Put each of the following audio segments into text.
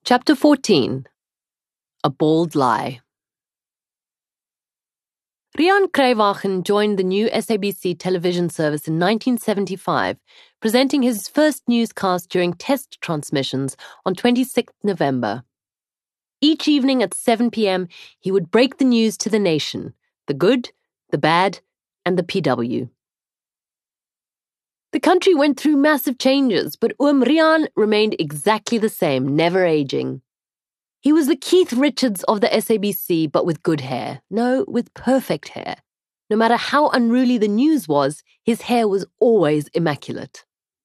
Chapter 14. A Bald Lie. Riaan Kruiwagen joined the new SABC television service in 1975, presenting his first newscast during test transmissions on 26th November. Each evening at 7 p.m., he would break the news to the nation, the good, the bad, and the PW. The country went through massive changes, but Oom Riaan remained exactly the same, never aging. He was the Keith Richards of the SABC, but with good hair. No, with perfect hair. No matter how unruly the news was, his hair was always immaculate.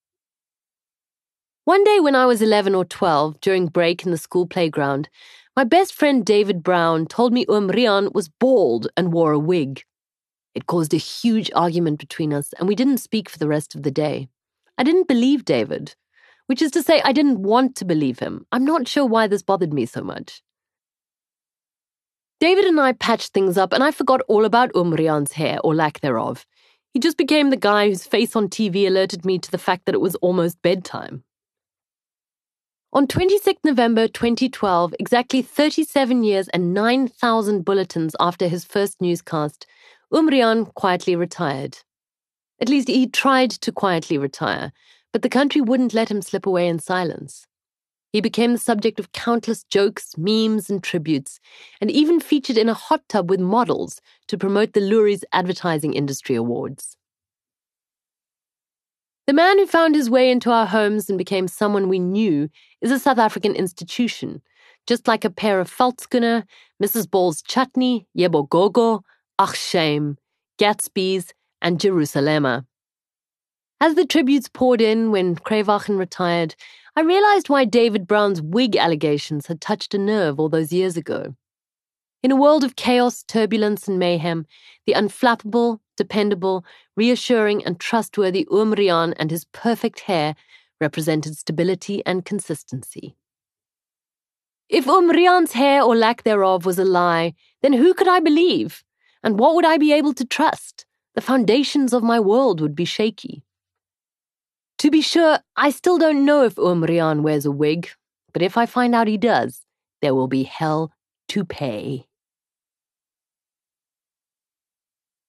One day when I was 11 or 12, during break in the school playground, my best friend David Brown told me Oom Riaan was bald and wore a wig. It caused a huge argument between us, and we didn't speak for the rest of the day. I didn't believe David, which is to say I didn't want to believe him. I'm not sure why this bothered me so much. David and I patched things up, and I forgot all about Oom Riaan's hair, or lack thereof. He just became the guy whose face on TV alerted me to the fact that it was almost bedtime. On 26 November 2012, exactly 37 years and 9,000 bulletins after his first newscast, Oom Riaan quietly retired. At least he tried to quietly retire, but the country wouldn't let him slip away in silence. He became the subject of countless jokes, memes, and tributes, and even featured in a hot tub with models to promote the Loeries Advertising Industry Awards. The man who found his way into our homes and became someone we knew is a South African institution, just like a pair of Veldskune, Mrs. Ball's chutney, Yebo Gogo, Ach Shame, Gatsby's, and Jerusalema. As the tributes poured in when Kruiwagen retired, I realized why David Brown's wig allegations had touched a nerve all those years ago. In a world of chaos, turbulence, and mayhem, the unflappable, dependable, reassuring, and trustworthy Oom Riaan and his perfect hair represented stability and consistency. If Oom Riaan's hair or lack thereof was a lie, then who could I believe? And what would I be able to trust? The foundations of my world would be shaky. To be sure, I still don't know if Oom Riaan wears a wig, but if I find out he does, there will be hell to pay.